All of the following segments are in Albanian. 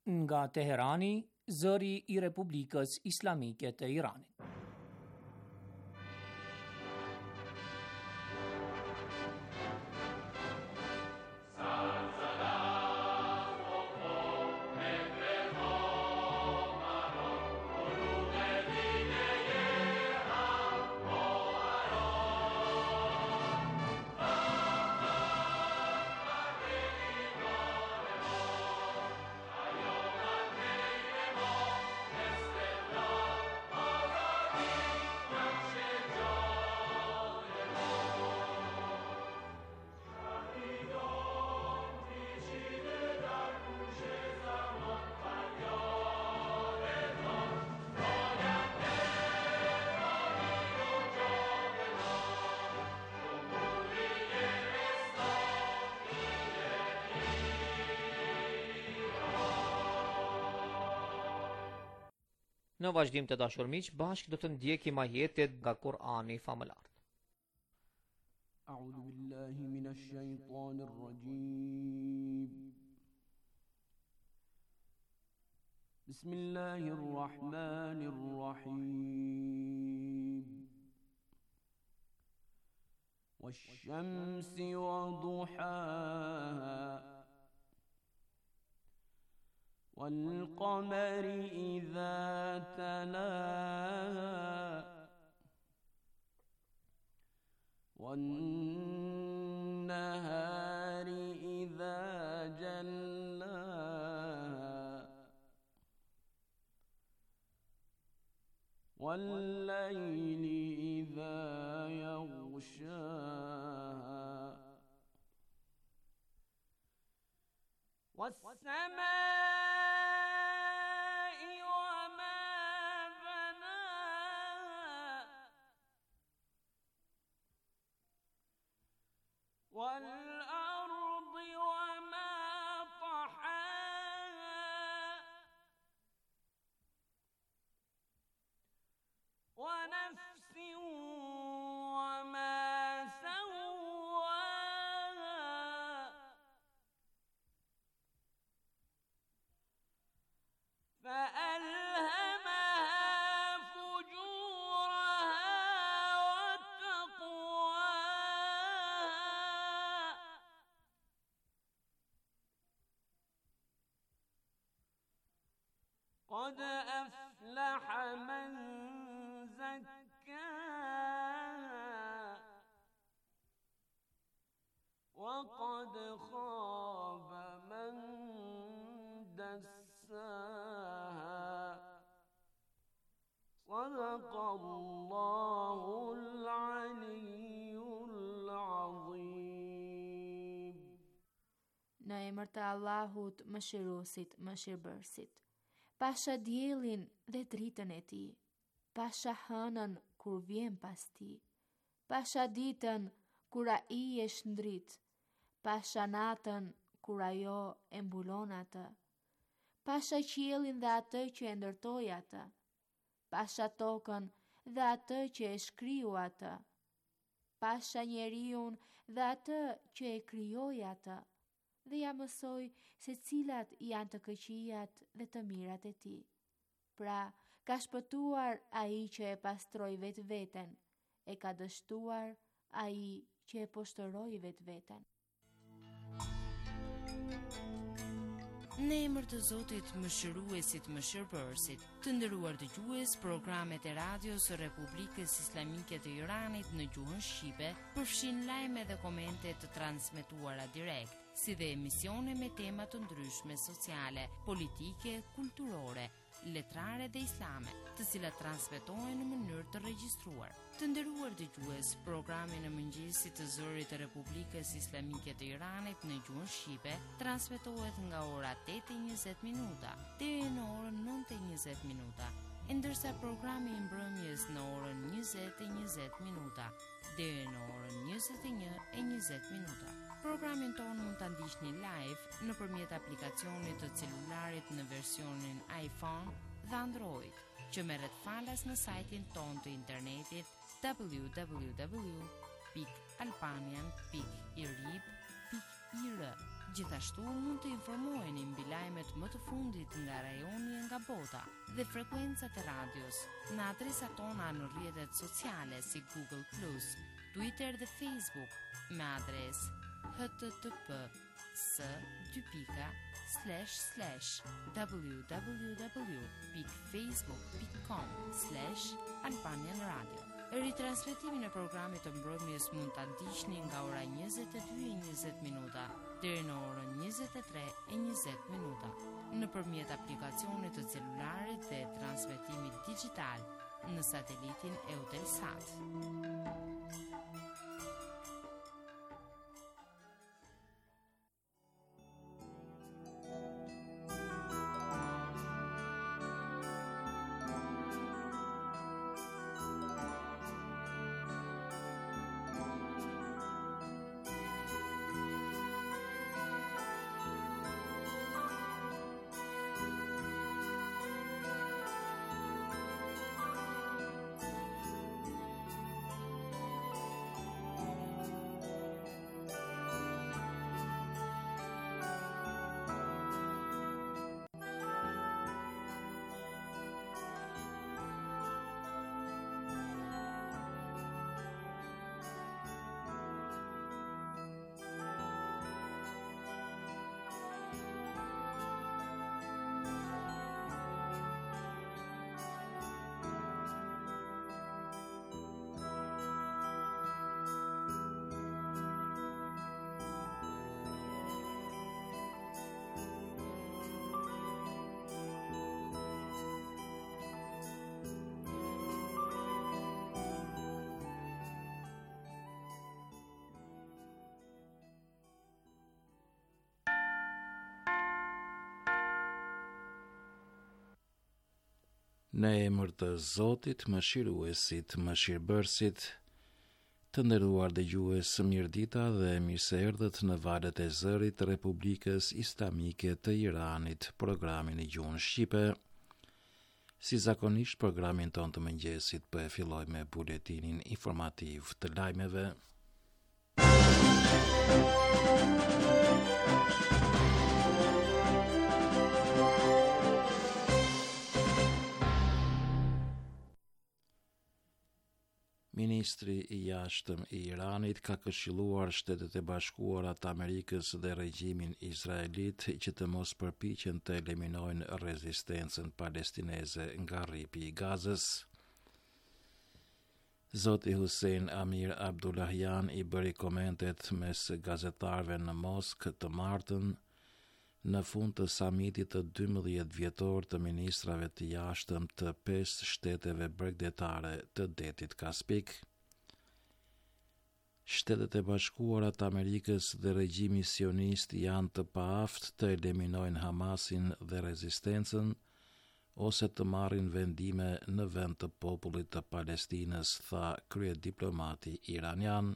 Nga Teherani, zëri I Republikës Islamike të Iranit. Në vazhdim të dashur miq, bashkë do të ndjekim ajetet nga Kur'ani famëlar. A'udhu billahi minash shaitanir rajim. Bismillahir rahmanir rahim. Wash-shamsi wa duhaha والقمر إذا تلاها والنهار إذا جلاها والليل إذا يغشاها والسماء وما بناها والأرض وما طحاها ونفس وما فألهمها فجورها وتقواها قد أفلح من زكاها وقد خاب من دساها صدق الله العلي العظيم. Në emër të Allahut, mëshiruesit, mëshirbërësit. Pasha diellin dhe dritën e tij, pasha hënën kur vjen pas tij, pasha ditën kur ai e shndrit, pasha natën kur ajo e mbulon atë, pasha qiellin dhe atë që e ndërtoi atë, pasha tokën dhe atë që e shkriu atë, pasha njeriun dhe atë që e krijoi atë, dhe ja mësoj se cilat janë të këqijat dhe të mirat e tij. Pra, ka shpëtuar ai që e pastroi vetveten, e ka dështuar ai që e poshtëroi vetveten. Në emër të Zotit, mëshiruesit, mëshirbërësit, të nderuar dëgjues, programet e radios së Republikës Islamike të Iranit në gjuhën shqipe përfshin lajme dhe komente të transmetuara direkt, si dhe emisione me tema të ndryshme sociale, politike, kulturore, letrare dhe islame, të cilat transmetohen në mënyrë të regjistruar. Të nderuar dëgjues, programi në mëngjesit të zërit të Republikës Islamike të Iranit në gjuhën shqipe transmetohet nga ora 8:20 minuta deri në orën 9:20 minuta, ndërsa programi i mbrëmjes në orën 20:20 minuta deri në orën 21:20 minuta. Programin tonë mund ta ndiqni live nëpërmjet aplikacionit të celularit në versionin iPhone dhe Android, që merret falas në sajtin tonë të internetit www.albanian.irib.ir. Gjithashtu mund të informoheni mbi lajmet më të fundit nga rajoni e nga bota dhe frekuencat e radios në adresat tona në rrjetet sociale si Google+, Twitter dhe Facebook me adres http://www.facebook.com/Albanian Radio. Ritransmetimin e programit të mbrëmjes mund ta ndiqni nga ora 22:20 deri në orën 23:20 nëpërmjet aplikacionit të celularit dhe transmetimit digital në satelitin Eutelsat. Në emër të Zotit, Mëshiruesit, Mëshirbërësit, të nderuar dëgjues, mirëdita dhe mirëseerdhët në valët e zërit të Republikës Islamike të Iranit, programin e gjuhën shqipe. Si zakonisht, programin ton të mëngjesit po e filloj me buletinin informativ të lajmeve. Ministri i jashtëm i Iranit ka këshilluar Shtetet e Bashkuara të Amerikës dhe regjimin izraelit që të mos përpiqen të eliminojnë rezistencën palestineze nga rripi i Gazës. Zoti Hussein Amir Abdullahian i bëri komentet mes gazetarëve në Moskë të martën në fund të samitit të 12 vjetor të ministrave të jashtëm të 5 shteteve bregdetare të detit Kaspik. Shtetet e Bashkuara të Amerikës dhe regjimi sionist janë të paaft të eliminojnë Hamasin dhe rezistencën ose të marrin vendime në vend të popullit të Palestinës, tha kryediplomati iranian.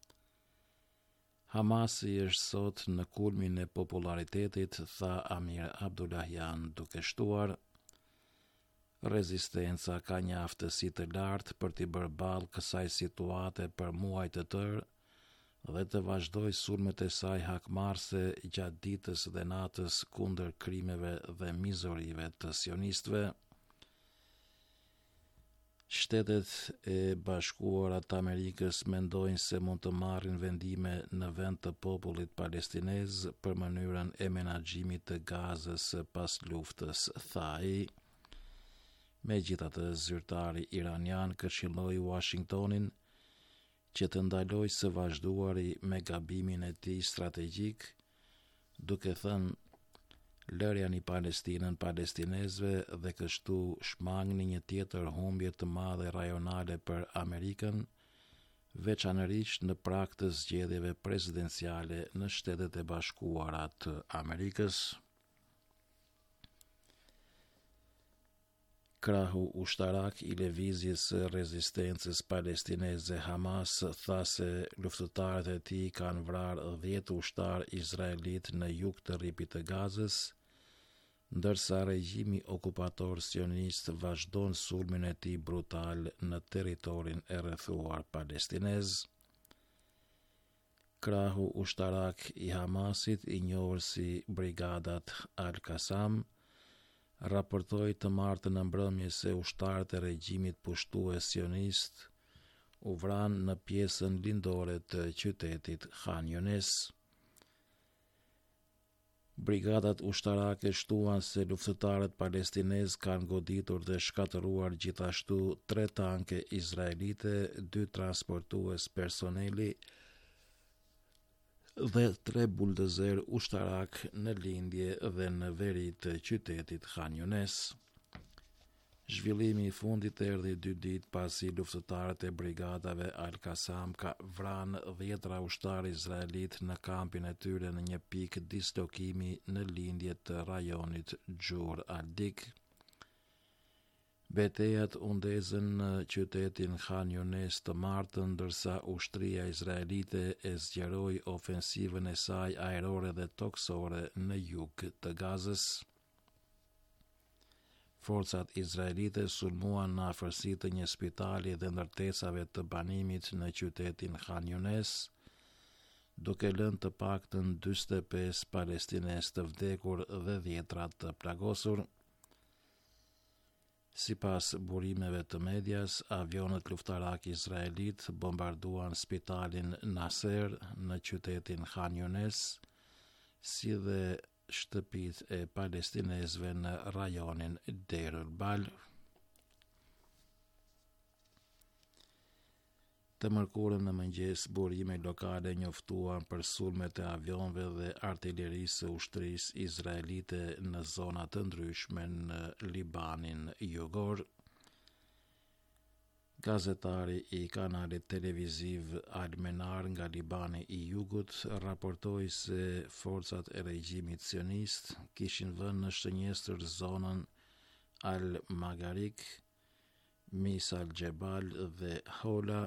Hamasi është sot në kulmin e popularitetit, tha Amir Abdullahian duke shtuar. Rezistenca ka një aftësi të lartë për t'i bërë ballë kësaj situate për muaj të tërë dhe të vazhdoj sulmet e saj hakmarrëse gjatë ditës dhe natës kundër krimeve dhe mizorive të sionistëve. Shtetet e Bashkuara të Amerikës mendojnë se mund të marrin vendime në vend të popullit palestinez për mënyrën e menaxhimit të Gazës pas luftës, tha ai. Megjithatë, zyrtari iranian këshilloi Washingtonin që të ndalojë së vazhduari me gabimin e tij strategjik, duke thënë lërjani Palestinën palestinezëve dhe kështu shmangni një tjetër humbje të madhe rajonale për Amerikën, veçanërisht në prag të zgjedhjeve presidenciale në Shtetet e Bashkuara të Amerikës. Krahu ushtarak i lëvizjes së rezistencës palestineze Hamas tha se luftëtarët e tij kanë vrarë 10 ushtar izraelit në jug të rripit të Gazës, ndërsa regjimi okupator sionist vazhdon sulmin e tij brutal në territorin e rrethuar palestinez. krahu ushtarak i Hamasit, i njohur si Brigadat Al-Qassam, raportoi të martën në mbrëmje se ushtarët e regjimit pushtues sionist u vranë në pjesën lindore të qytetit Khan Younis. Brigadat ushtarake shtuan se luftëtarët palestinez kanë goditur dhe shkatëruar gjithashtu 3 tanke izraelite, 2 transportues personeli dhe 3 buldozer ushtarak në lindje dhe në veri të qytetit Khan Younis. Zhvillimi i fundit erdhi 2 ditë pasi luftëtarët e brigadave Al-Qassam ka vranë 10 ushtarë izraelit në kampin e tyre në një pikë dislokimi në lindje të rajonit Gjur al-Dik. Betejat u ndezën në qytetin Khan Younis të martën, ndërsa ushtria izraelite e zgjeroi ofensivën e saj ajrore dhe toksore në jug të Gazës. Forcat izraelite sulmuan në afërsi të një spitali dhe ndërtesave të banimit në qytetin Khan Younis, duke lënë të paktën 45 palestinez të vdekur dhe 10 të plagosur. Sipas burimeve të medias, avionët luftarak izraelit bombarduan spitalin Nasser në qytetin Khan Younis, si dhe shtëpit e palestinezve në rajonin Deir el-Bal. Të mërkurën në mëngjes, burime lokale njoftuan për sulmet e avionëve dhe artillerisë së ushtrisë izraelite në zona të ndryshme në Libanin jugor. Gazetari i kanalit televiziv Al-Menar nga Libani i jugut raportoi se forcat e regjimit sionist kishin vënë në shënjestër zonën Al-Magarik, Mis al-Jebal dhe Hola.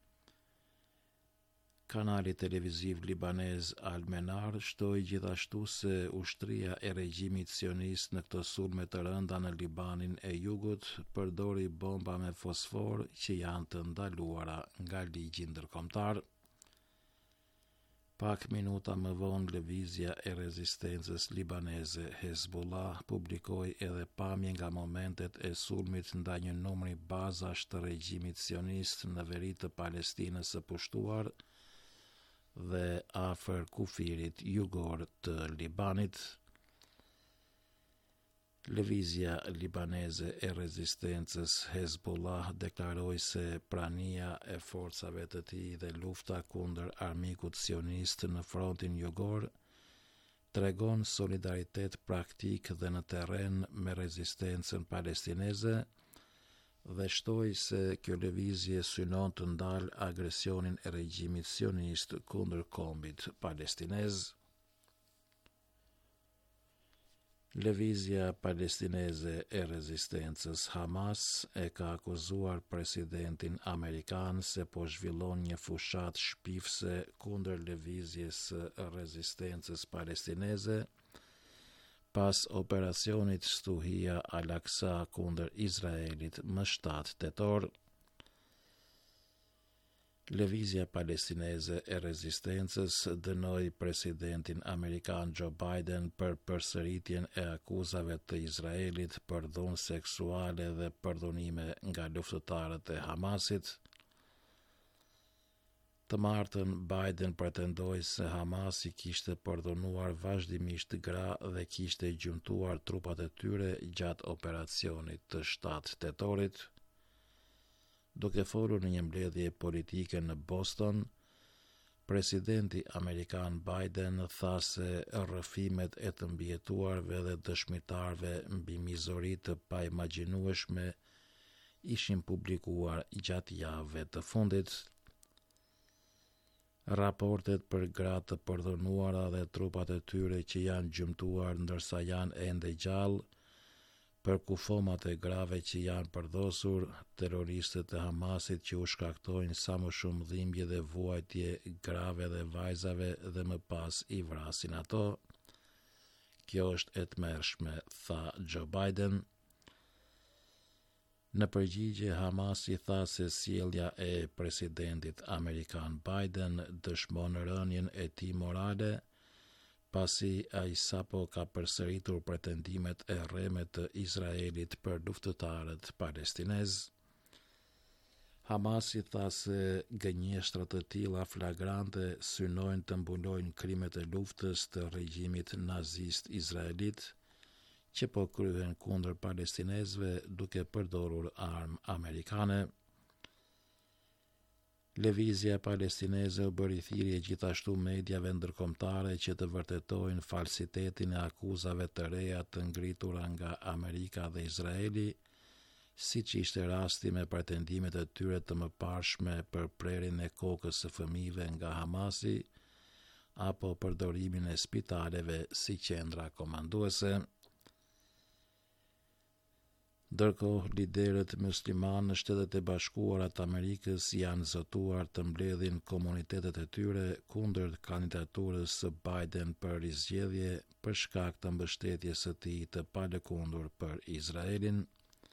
Kanali televiziv libanez Al-Menar shtoi gjithashtu se ushtria e regjimit sionist në këto sulme të rënda në Libanin e jugut përdori bomba me fosfor që janë të ndaluara nga ligji ndërkombëtar. Pak minuta më vonë, lëvizja e rezistencës libaneze Hezbollah publikoi edhe pamje nga momentet e sulmit ndaj një numri bazash të regjimit sionist në veri të Palestinës së pushtuar dhe afër kufirit jugor të Libanit. Lëvizja libaneze e rezistencës Hezbollah deklaroi se prania e forcave të tij dhe lufta kundër armikut sionist në frontin jugor tregon solidaritet praktik dhe në terren me rezistencën palestineze dhe shtoi se kjo lëvizje synon të ndalë agresionin e regjimit sionist kundër kombit palestinez. Lëvizja palestineze e rezistencës Hamas e ka akuzuar presidentin amerikan se po zhvillon një fushat shpifse kundër lëvizjes së rezistencës palestineze pas operacionit Stuhia Al-Aqsa kundër Izraelit më 7 tetor. Lëvizja palestineze e rezistencës dënoi presidentin amerikan Joe Biden për përsëritjen e akuzave të Izraelit për dhunë seksuale dhe përdhunime nga luftëtarët e Hamasit. Të martën, Biden pretendoi se Hamasi kishte përdhunuar vazhdimisht gra dhe kishte gjymtuar trupat e tyre gjatë operacionit të 7 tetorit. Duke folur në një mbledhje politike në Boston, presidenti amerikan Biden tha se rrëfimet e të mbijetuarve dhe dëshmitarve mbi mizori të paimagjinueshme ishin publikuar gjatë javëve të fundit. Raportet për gratë të përdhunuara dhe trupat e tyre që janë gjymtuar ndërsa janë ende gjallë, për kufomat e grave që janë përdosur, terroristët e Hamasit që u shkaktojnë sa më shumë dhimbje dhe vuajtje grave dhe vajzave dhe më pas i vrasin ato. Kjo është e tmerrshme, tha Joe Biden. Në përgjigje, Hamasi tha se sjellja e presidentit amerikan Biden dëshmon rënien e tij morale, pasi ai sapo ka përsëritur pretendimet e rreme të Izraelit për luftëtarët palestinez. Hamasi tha se gënjeshtrat të tilla flagrante synojnë të mbulojnë krimet e luftës të regjimit nazist izraelit, që po kryhen kundër palestinezëve duke përdorur armë amerikane. Lëvizja palestineze u bëri thirrje gjithashtu mediave ndërkombëtare që të vërtetojnë falsitetin e akuzave të reja të ngritura nga Amerika dhe Izraeli, siç ishte rasti me pretendimet e tyre të mëparshme për prerjen e kokës së fëmijëve nga Hamasi apo përdorimin e spitaleve si qendra komanduese. Ndërkohë, liderët musliman në Shtetet e Bashkuara të Amerikës janë zotuar të mbledhin komunitetet e tyre kundër kandidaturës së Biden për rizgjedhje për shkak të mbështetjes së tij të palëkundur për Izraelin.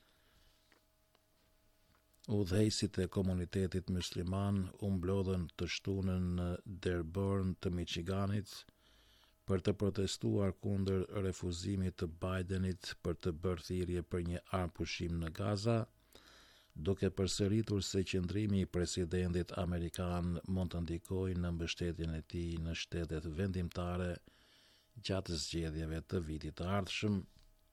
Udhëheqësit e komunitetit musliman u mblodhën të shtunën në Dearborn të Michiganit për të protestuar kundër refuzimit të Bidenit për të bërë thirrje për një armpushim në Gaza, duke përsëritur se qëndrimi i presidentit amerikan mund të ndikojë në mbështetjen e tij në shtetet vendimtare gjatë zgjedhjeve të vitit të ardhshëm.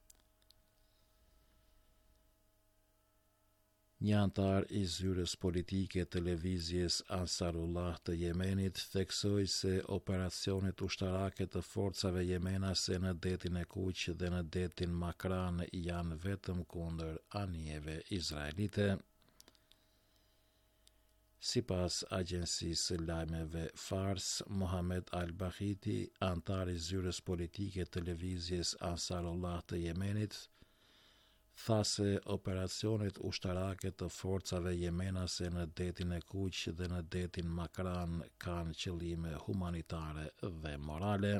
Një antar i zyrës politike të lëvizjes Ansarullah të Yemenit theksoi se operacionet ushtarake të forcave yemenase në detin e Kuq dhe në detin Makran janë vetëm kundër anijeve izraelite. Sipas agjencisë lajmeve Fars, Mohamed Al-Bahiti, antar i zyrës politike të lëvizjes Ansarullah të Yemenit, tha se operacionet ushtarake të forcave yemenase në detin e Kuq dhe në detin Makran kanë qëllime humanitare dhe morale.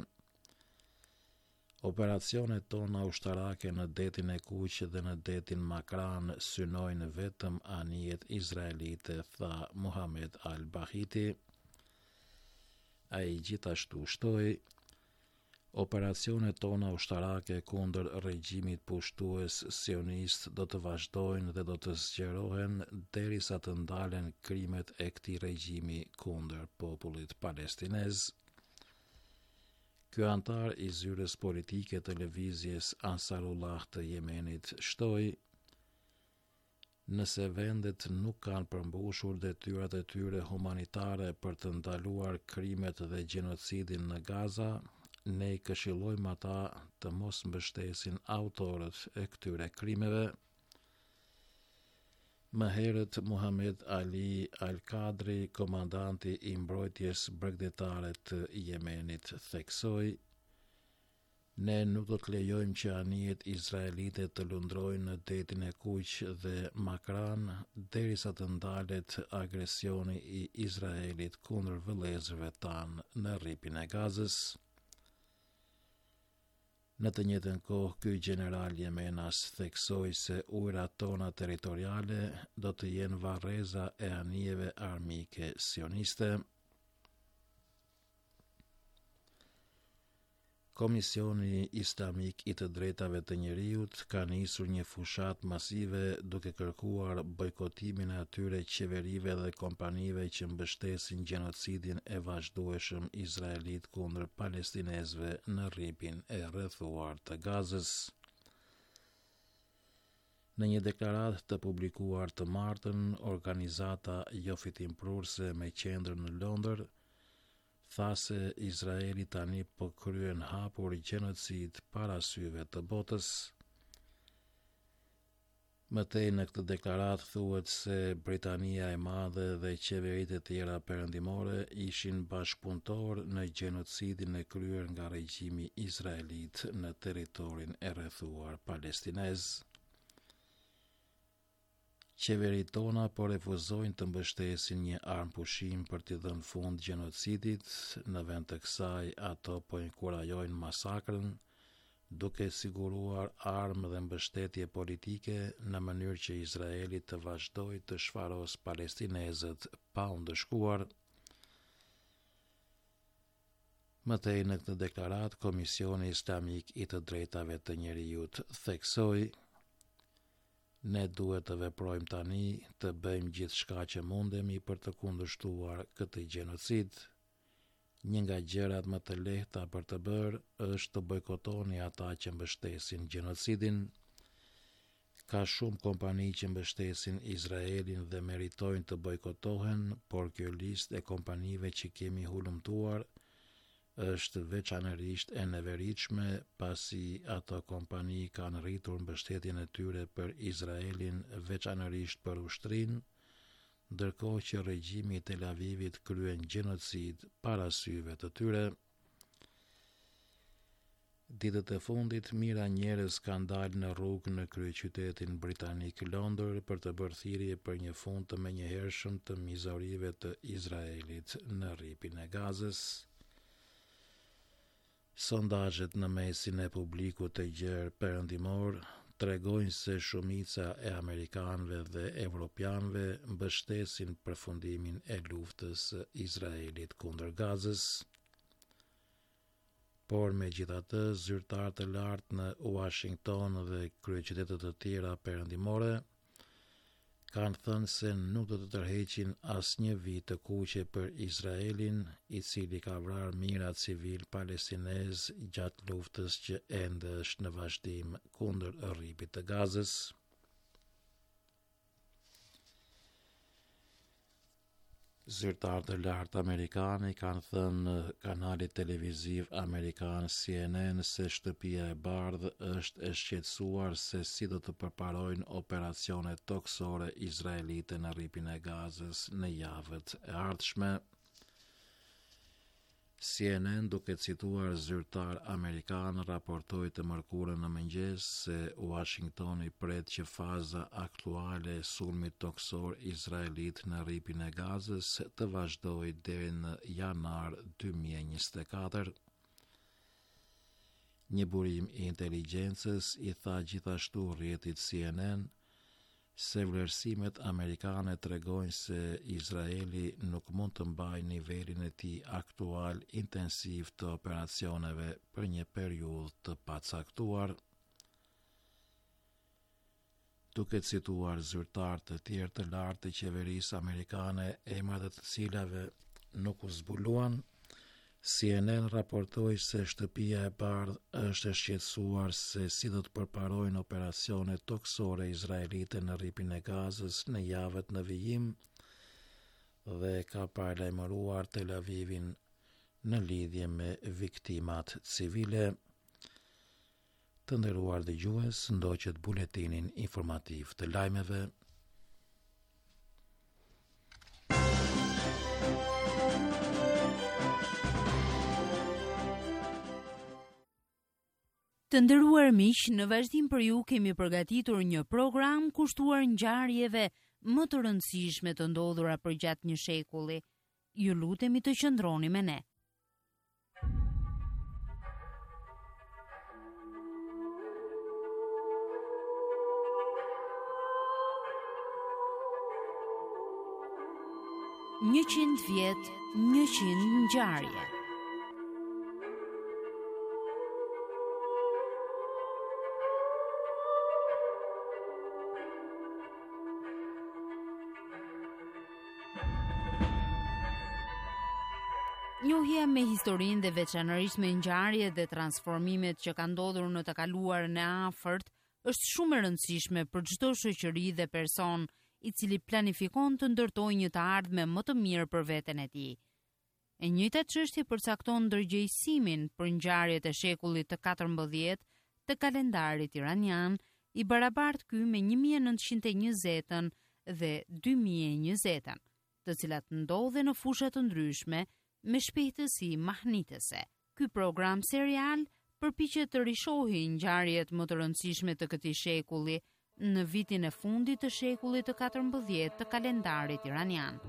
Operacionet tona ushtarake në detin e Kuq dhe në detin Makran synojnë vetëm anijet izraelite, tha Mohamed Al-Bahiti. Ai gjithashtu shtoi: operacionet tona ushtarake kundër regjimit pushtues sionist do të vazhdojnë dhe do të zgjerohen derisa të ndalen krimet e këtij regjimi kundër popullit palestinez. Ky antar i zyrës politike të lëvizjes Ansarullah të Yemenit shtoi: nëse vendet nuk kanë përmbushur detyrat e tyre humanitare për të ndaluar krimet dhe gjenocidin në Gaza, ne i këshillojmë ata të mos mbështesin autorët e këtyre krimeve. Më herët, Muhammad Ali Al-Kadri, komandanti i mbrojtjes bregdetare të Yemenit, theksoi: ne nuk do të lejojmë që anijet izraelite të lundrojnë në detin e Kuq dhe Makran derisa të ndalet agresioni i Izraelit kundër vëllezërve tanë në rripin e Gazës. Në të njëjtën kohë, ky general yemenas theksoi se ujërat tona territoriale do të jenë varreza e anijeve armike sioniste. Komisioni Islamik i të drejtave të njerëzit ka nisur një fushat masive duke kërkuar bojkotimin e atyre qeverive dhe kompanive që mbështesin gjenocidin e vazhdueshëm izraelit kundër palestinezëve në rripin e rrethuar të Gazës. Në një deklaratë të publikuar të martën, organizata jo fitimprurse me qendër në Londër tha se Izraeli tani po kryen hapur gjenocid para syve të botës. Mëtej në këtë deklaratë thuhet se Britania e Madhe dhe qeveritë e tjera perëndimore ishin bashkëpunëtor në gjenocidin e kryer nga regjimi izraelit në territorin e rrethuar palestinez. Qeveritë tona po refuzojnë të mbështesin një armpushim për t'i dhënë fund gjenocidit, në vend të kësaj ato po inkurajojnë masakrën, duke siguruar armë dhe mbështetje politike në mënyrë që Izraeli të vazhdojë të shfaros palestinezët pa u ndëshkuar. Mëtej në këtë deklarat, Komisioni Islamik i të Drejtave të Njerëzit theksoi: ne duhet të veprojmë tani, të bëjmë gjithçka që mundemi për të kundërshtuar këtë gjenocid. Një nga gjërat më të lehta për të bërë është të bojkotoni ata që mbështesin gjenocidin. Ka shumë kompani që mbështesin Izraelin dhe meritojnë të bojkotohen, por kjo listë e kompanive që kemi hulumtuar është veçanërisht e neveritshme, pasi ato kompani kanë rritur mbështetjen e tyre për Izraelin veçanërisht për ushtrinë, ndërkohë që regjimi i Tel Avivit kryen gjenocid para syve të tyre. Ditët e fundit, mira njerëz kanë dalë në rrugë në kryeqytetin britanik Londër për të bërë thirrje për një fund të menjëhershëm të mizorive të Izraelit në rripin e Gazës. Sondazhet në mesin e publikut të gjerë perëndimor tregojnë se shumica e amerikanëve dhe evropianëve mbështesin përfundimin e luftës së Izraelit kundër Gazës. Por megjithatë, zyrtarë të lartë në Washington dhe kryeqytete të tjera perëndimore kanë thënë se nuk do të tërheqin asnjë vit të kuqe për Izraelin, i cili ka vrarë mijëra civil palestinez gjatë luftës që ende është në vazhdim kundër rripit të Gazës. Zyrtarë të lartë amerikanë kanë thënë në kanalit televiziv amerikan CNN se Shtëpia e Bardhë është e shqetësuar se si do të përparojnë operacione toksore izraelite në rripin e Gazës në javët e ardhshme. CNN, duke cituar zyrtar amerikan, raportoi të mërkurën në mëngjes se Washingtoni pret që faza aktuale e sulmit toksor izraelit në rripin e Gazës të vazhdojë deri në janar 2024. Një burim i inteligjencës i tha gjithashtu rrjetit CNN se vlerësimet amerikane tregojnë se Izraeli nuk mund të mbajë nivelin e tij aktual intensiv të operacioneve për një periudhë të pacaktuar. Duke cituar zyrtar të tjerë të lartë të qeverisë amerikane, emrat e të cilave nuk u zbuluan, CNN raportoi se Shtëpia e Bardhë është e shqetësuar se si do të përparojnë operacione toksore izraelite në rripin e Gazës në javët në vijim dhe ka paralajmëruar Tel Avivin në lidhje me viktimat civile. Të nderuar dëgjues, ndoqët buletinin informativ të lajmeve. Të nderuar miq, në vazhdim për ju kemi përgatitur një program kushtuar ngjarjeve më të rëndësishme të ndodhura përgjatë një shekulli. Ju lutemi të qëndroni me ne. Njëqind vjet, 100 ngjarje. Njohja me historinë dhe veçanërisht me ngjarjet dhe transformimet që kanë ndodhur në të kaluarën e afërt është shumë e rëndësishme për çdo shoqëri dhe person i cili planifikon të ndërtojë një të ardhme më të mirë për veten e tij. E njëjta çështje përcakton ndërgjegjësimin për ngjarjet e shekullit të 14 të kalendarit iranian, i barabartë ky me 1920-ën dhe 2020-ën, të cilat ndodhen në fusha të ndryshme me shpejtësi mahnitëse. Ky program serial përpiqet të rishohë ngjarjet më të rëndësishme të këtij shekulli në vitin e fundit të shekullit të 14 të kalendarit iranian.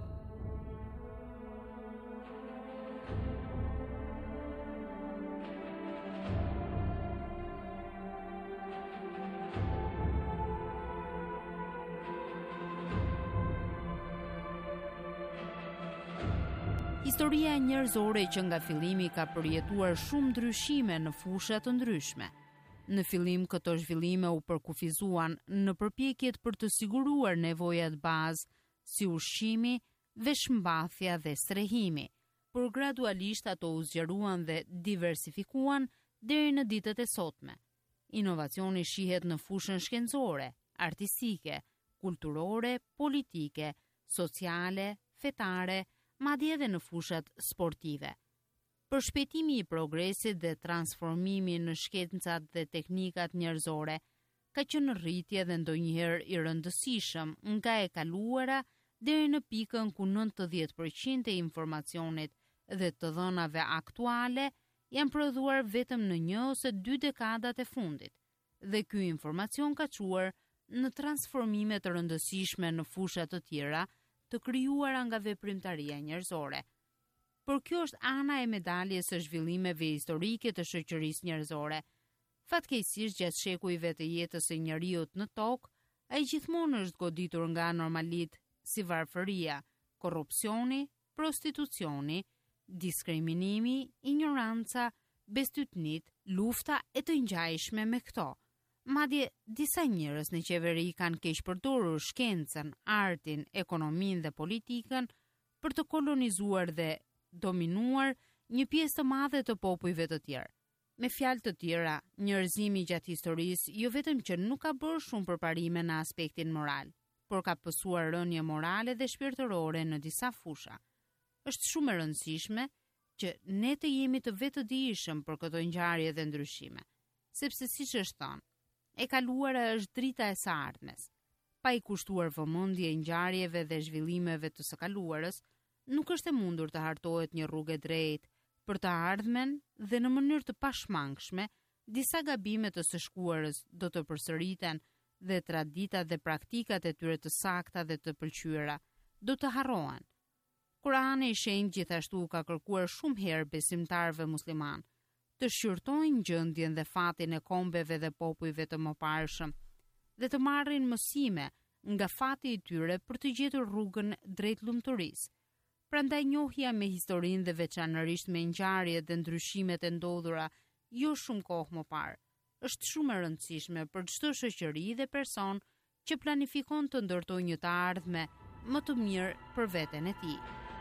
Historia njerëzore që nga fillimi ka përjetuar shumë ndryshime në fusha të ndryshme. Në fillim këto zhvillime u përkufizuan në përpjekjet për të siguruar nevojat bazë si ushqimi, veshmbathja dhe strehimi, por gradualisht ato u zgjeruan dhe diversifikuan deri në ditët e sotme. Inovacioni shihet në fushën shkencore, artistike, kulturore, politike, sociale, fetare, madje edhe në fushat sportive. Përshpejtimi i progresit dhe transformimi në shkencat dhe teknikat njerëzore ka qenë në rritje dhe ndonjëherë i rëndësishëm nga e kaluara deri në pikën ku 90% e informacionit dhe të dhënave aktuale janë prodhuar vetëm në 1 ose 2 dekadat e fundit, dhe ky informacion ka çuar në transformime të rëndësishme në fusha të tjera të krijuara nga veprimtaria njerëzore. Por kjo është ana e medaljes së zhvillimeve historike të shoqërisë njerëzore. Fatkeqësisht gjatë shekujve të jetës së njerëzit në tokë, ai gjithmonë është goditur nga anomalit si varfëria, korrupsioni, prostitucioni, diskriminimi, ignoranca, bestytnit, lufta e të ngjajshme me këto. Madje disa njerëz në qeveri kanë keq përdorur shkencën, artin, ekonominë dhe politikën për të kolonizuar dhe dominuar një pjesë të madhe të popujve të tjerë. Me fjalë të tjera, njerëzimi gjatë historisë jo vetëm që nuk ka bërë shumë përparime në aspektin moral, por ka pësuar rënje morale dhe shpirtërore në disa fusha. Është shumë e rëndësishme që ne të jemi të vetëdijshëm për këto ngjarje dhe ndryshime, sepse siç është thënë, e kaluara është drita e së ardhmes. Pa i kushtuar vëmendje ngjarjeve dhe zhvillimeve të së kaluarës, nuk është e mundur të hartohet një rrugë e drejtë për të ardhmen dhe në mënyrë të pashmangshme, disa gabime të së shkuarës do të përsëriten dhe traditat dhe praktikat e tyre të sakta dhe të pëlqyera do të harrohen. Kurani i Shenjtë gjithashtu ka kërkuar shumë herë besimtarëve musliman të shqyrtojnë gjendjen dhe fatin e kombeve dhe popujve të mëparshëm dhe të marrin mësime nga fati i tyre për të gjetur rrugën drejt lumturisë. Prandaj njohja me historinë dhe veçanërisht me ngjarjet dhe ndryshimet e ndodhura jo shumë kohë më parë është shumë e rëndësishme për çdo shoqëri dhe person që planifikon të ndërtojë një të ardhme më të mirë për veten e tij.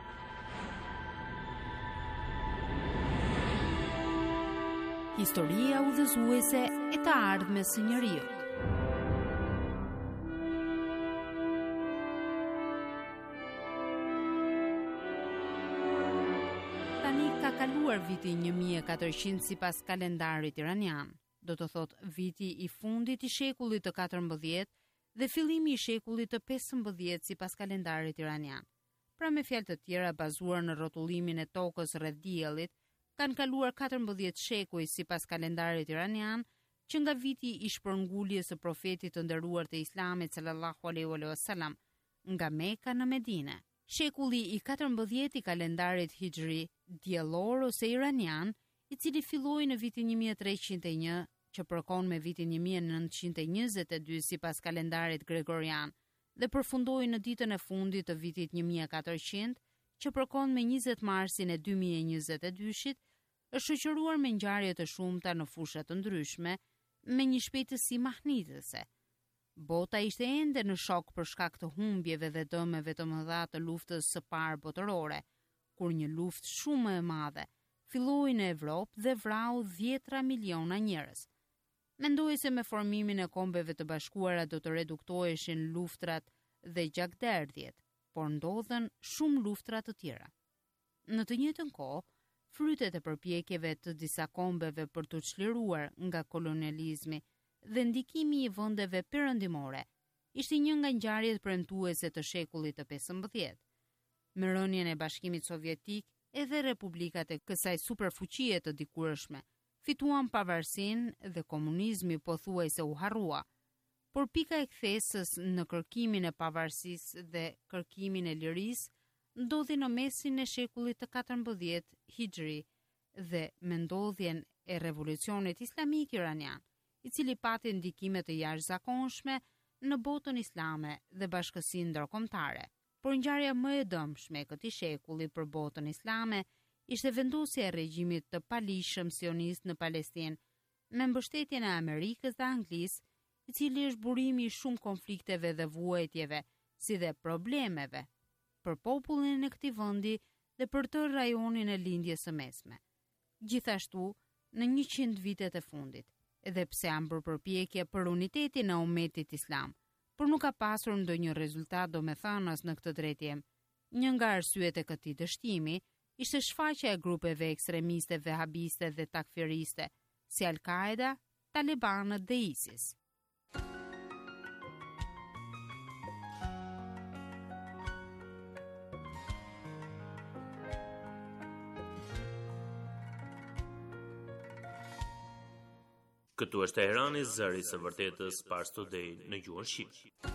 Historia udhëzuese e të ardhmes së njeriut. Tani ka kaluar viti 1400 sipas kalendarit iranian, do të thotë viti i fundit i shekullit të 14 dhe fillimi i shekullit të 15 sipas kalendarit iranian. Pra me fjalë të tjera, bazuar në rrotullimin e tokës rreth diellit, kanë kaluar 14 shekuj sipas kalendarit iranian, që nga viti i shpërnguljes së profetit të nderuar të Islamit sallallahu alaihi wasallam nga Mekka në Medinë. Shekulli i 14 i kalendarit hijri diellor ose iranian, i cili filloi në vitin 1301, që përkon me vitin 1922 sipas kalendarit gregorian, dhe përfundoi në ditën e fundit të vitit 1400, që përkon me 20 marsin e 2022-shit, është shoqëruar me ngjarje të shumta në fusha të ndryshme, me një shpejtësi mahnitëse. Bota ishte ende në shok për shkak të humbjeve dhe dëmeve të mëdha të luftës së parë botërore, kur një luftë shumë e madhe filloi në Evropë dhe vrau 10 miliona njerëz. Mendoj se me formimin e Kombeve të Bashkuara do të reduktoheshin luftrat dhe gjakderdhjet, por ndodhen shumë luftra të tjera. Në të njëjtën kohë, frytet e përpjekjeve të disa kombeve për të çliruar nga kolonializmi dhe ndikimi i vendeve perëndimore ishte një nga ngjarjet premtuese të shekullit të 15. Me rënien e Bashkimit Sovjetik, edhe republikat e kësaj superfuqie të dikurshme fituan pavarësinë dhe komunizmi pothuajse u harrua. Por pika e kthesës në kërkimin e pavarësisë dhe kërkimin e lirisë ndodhi në mesin e shekullit të 14 hijri dhe me ndodhjen e revolucionit islamik iranian, i cili pati ndikime të jashtëzakonshme në botën islame dhe bashkësinë ndërkombëtare. por ngjarja më e dëmshme e këtij shekulli për botën islame ishte vendosja e regjimit të palishëm sionist në Palestinë me mbështetjen e Amerikës dhe Anglisë, i cili është burimi i shumë konflikteve dhe vuajtjeve, si dhe problemeve për popullin e këtij vendi dhe për të rajonin e lindjes së mesme. Gjithashtu, në 100 vitet e fundit, edhe pse janë bërë përpjekje për unitetin e ummetit islam, por nuk ka pasur ndonjë rezultat domethënës në këtë drejtim. Një nga arsyet e këtij dështimi ishte shfaqja e grupeve ekstremiste vehabiste dhe takfiriste, si Al-Qaeda, Talibanët dhe ISIS. Këtu është Teherani, zëri së vërtetës, Pars Today në gjuhën shqipe.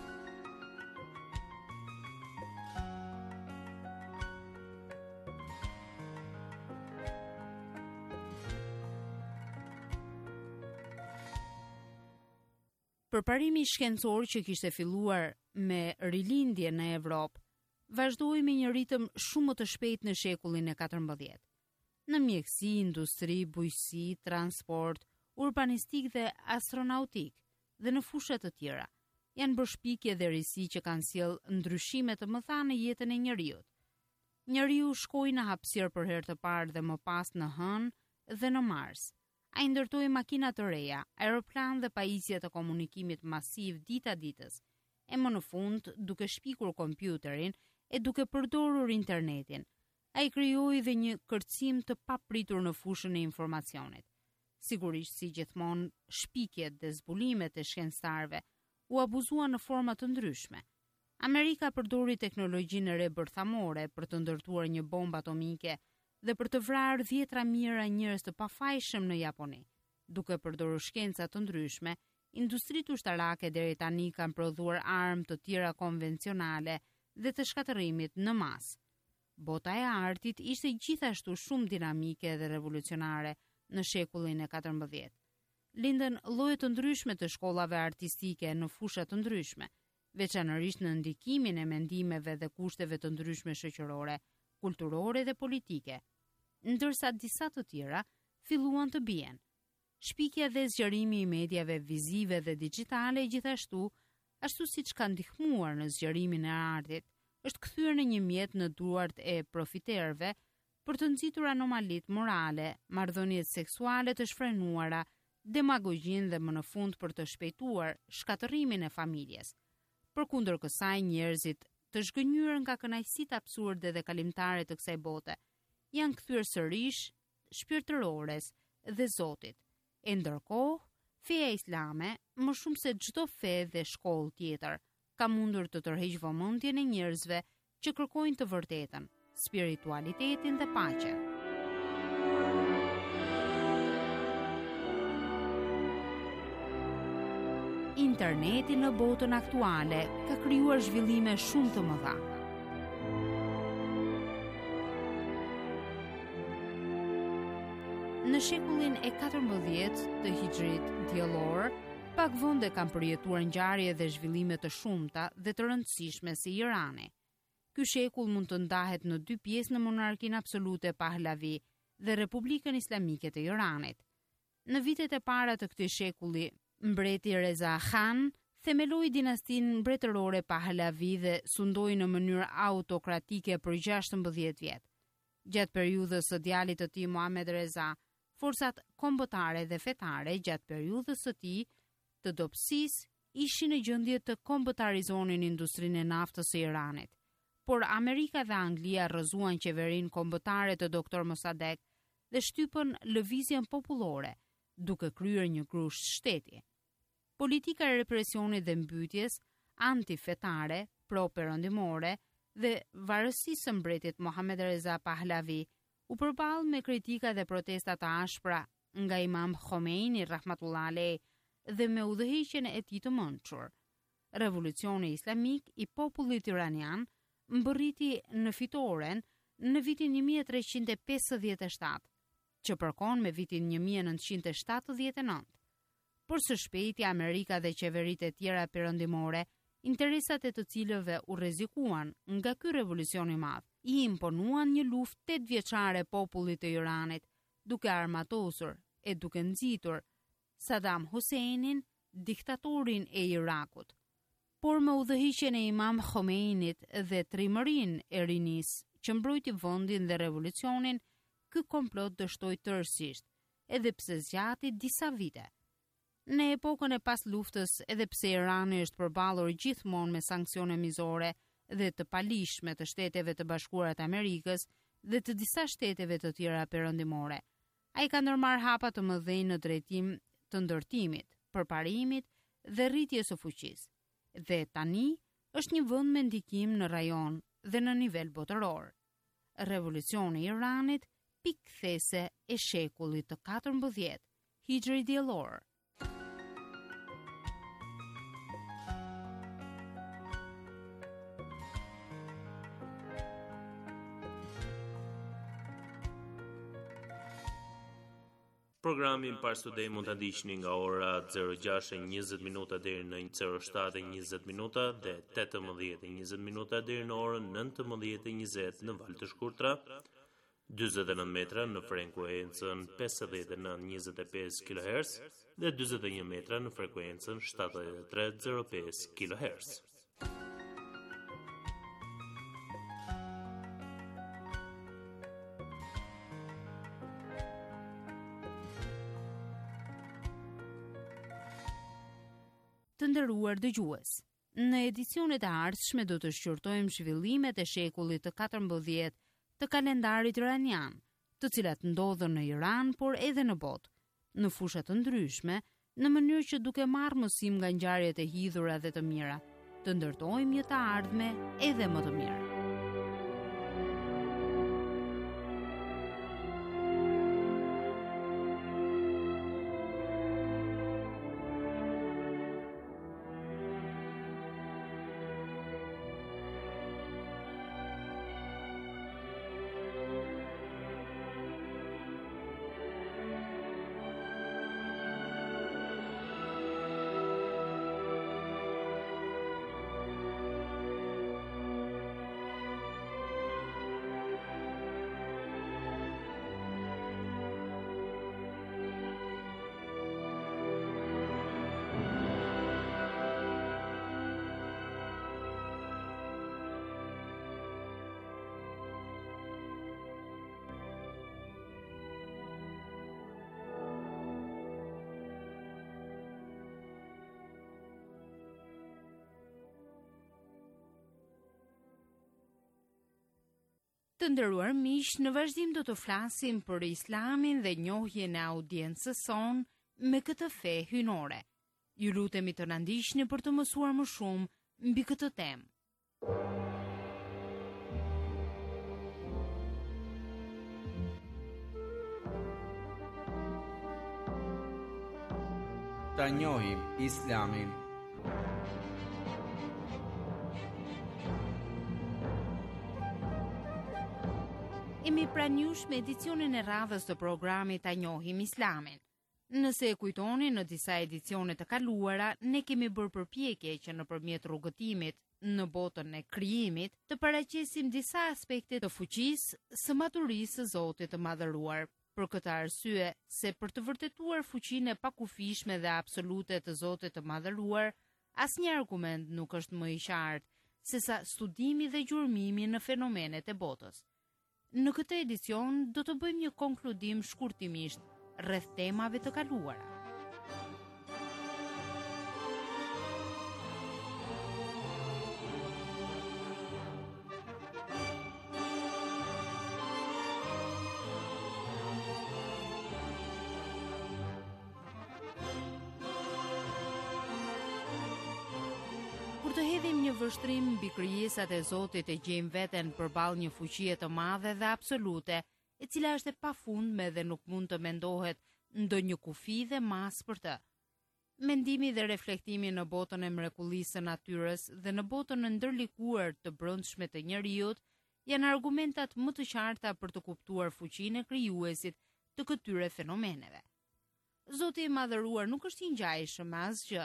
Përparimi shkencor që kishte filluar me rilindje në Evropë, vazhdoi me një ritëm shumë më të shpejtë në shekullin e 14. Në mjeksi, industri, bujqësi, transport, urbanistik dhe astronautik dhe në fusha të tjera, janë bërë shpikje dhe risi që kanë sjell ndryshime të mëdha në jetën e njerëzit. Njeriu shkoi në hapësirë për herë të parë dhe më pas në Hënë dhe në Mars. Ai ndërtoi makina të reja, aeroplan dhe pajisje të komunikimit masiv dita ditës, e më në fund, duke shpikur kompjuterin e duke përdorur internetin, ai krijoi dhe një kërcim të papritur në fushën e informacionit. Sigurisht, si gjithmonë, shpikjet dhe zbulimet e shkencëtarëve u abuzuan në forma të ndryshme. Amerika përdori teknologjinë e re bërthamore për të ndërtuar një bombë atomike dhe për të vrarë 10 mijëra njerëz të pafajshëm në Japoni. Duke përdorur shkenca të ndryshme, industritë ushtarake deri tani kanë prodhuar armë të tjera konvencionale dhe të shkatërimit në masë. Bota e artit ishte gjithashtu shumë dinamike dhe revolucionare në shekullin e 14. Lindën lloje të ndryshme të shkollave artistike në fusha të ndryshme, veçanërisht në ndikimin e mendimeve dhe kushteve të ndryshme shoqërore, kulturore dhe politike, ndërsa disa të tjera filluan të bien. Shpikja dhe zgjerimi i mediave vizive dhe digjitale gjithashtu, ashtu siç ka ndihmuar në zgjerimin e artit, është kthyer në një mjet në duart e profiterëve për të nxitur anomalitë morale, marrëdhëniet seksuale të shfrenuara, demagogjinë dhe më në fund për të shpejtuar shkatërimin e familjes. Përkundër kësaj, njerëzit të zhgënjur nga kënaqësitë absurde dhe kalimtare të kësaj bote, janë kthyer sërish shpirtërores dhe Zotit. E ndërkohë, feja islame, më shumë se çdo fe dhe shkollë tjetër, ka mundur të tërheqë vëmendjen e njerëzve që kërkojnë të vërtetën, spiritualitetin dhe paqen. Interneti në botën aktuale ka krijuar zhvillime shumë të mëdha. Në shekullin e 14 të Hijrit diellor, pak vende kanë përjetuar ngjarje dhe zhvillime të shumta dhe të rëndësishme si Irani. Ky shekull mund të ndahet në 2 pjesë, në monarkinë absolute Pahlavi dhe Republikën Islamike të Iranit. Në vitet e para të këtij shekulli, mbreti Reza Khan themeloi dinastinë mbretërore Pahlavi dhe sundoi në mënyrë autokratike për 16 vjet. Gjatë periudhës së djalit të tij Mohammad Reza, forcat kombëtare dhe fetare gjatë periudhës së tij të dobësisë ishin në gjendje të kombëtarizonin industrinë e naftës së Iranit. Por Amerika dhe Anglia rrëzuan qeverinë kombëtare të Doktor Mossadegh dhe shtypën lëvizjen popullore, duke kryer një grusht shteti. Politika e represionit dhe mbytjes antifetare, pro-perëndimore dhe varësisë së mbretit Mohammad Reza Pahlavi u përball me kritika dhe protesta të ashpra nga Imam Khomeini rahmatullah alej dhe me udhëheqjen e tij të mençur. Revolucioni islamik i popullit iranian mbërriti në fitoren në vitin 1357, që përkon me vitin 1979. Por së shpejti Amerika dhe qeveritë e tjera perëndimore interesat e të cilëve u rrezikuan nga ky revolucion i madh, i imponuan një luftë 8 vjeçare popullit të Iranit, duke armatosur e duke nxitur Saddam Husseinin, diktatorin e Irakut. Por me udhëhiqjen e Imam Khomeinit dhe trimërinë e rinis që mbrojti vendin dhe revolucionin, ky komplot dështoi tërësisht, edhe pse zgjati disa vite. Në epokën e pas luftës, edhe pse Irani është përballur gjithmonë me sanksione mizore dhe të palishme të Shteteve të Bashkuara të Amerikës dhe të disa shteteve të tjera perëndimore, ai ka ndërmarrë hapa të mëdhenj në drejtim të ndërtimit, përparimit dhe rritjes së fuqisë. Dhe tani është një vend me ndikim në rajon dhe në nivel botëror. Revolucioni i Iranit, pikëthese e shekullit të 14 Hijri diellor. Programin Pars Today mund ta ndiqni nga ora 06:20 deri në 07:20 dhe 18:20 deri në orën 19:20 në valë të shkurtra, 49 metra në frekuencën 59.25 kHz dhe 41 metra në frekuencën 73.05 kHz. Të nderuar dëgjues, në edicionet e ardhshme do të shqyrtojmë zhvillimet e shekullit të 14 të kalendarit iranian, të cilat ndodhen në Iran, por edhe në botë, në fusha të ndryshme, në mënyrë që duke marrë mësim nga ngjarjet e hidhura dhe të mira, të ndërtojmë një të ardhme edhe më të mirë. Të nderuar miq, në vazhdim do të flasim për Islamin dhe njohjen e audiencës son me këtë fe hynore. Ju lutemi të na ndiqni për të mësuar më shumë mbi këtë temë. Ta njohim Islamin. Emi pranjush me edicionin e radhës të programit Ta njohim Islamin. Nëse e kujtoni, në disa edicione të kaluara, ne kemi bërë përpjekje që nëpërmjet rrugëtimit në botën e krijimit të paraqesim disa aspekte të fuqisë së maturisë së Zotit të Madhëruar. Për këtë arsye, se për të vërtetuar fuqinë e pakufishme dhe absolute të Zotit të Madhëruar, asnjë argument nuk është më i qartë sesa studimi dhe gjurmimi në fenomenet e botës. Në këtë edicion do të bëjmë një konkludim shkurtimisht rreth temave të kaluara. Kur të hedhim një vështrim mbi krijesat e Zotit e gjejmë veten përballë një fuqie të madhe dhe absolute, e cila është e pafundme dhe nuk mund të mendohet ndonjë kufi dhe mas për të. Mendimi dhe reflektimi në botën e mrekullisë së natyrës dhe në botën e ndërlikuar të brendshme të njerëzit janë argumentat më të qarta për të kuptuar fuqinë e krijuesit të këtyre fenomeneve. Zoti i Madhëruar nuk është i ngjajshëm me asgjë,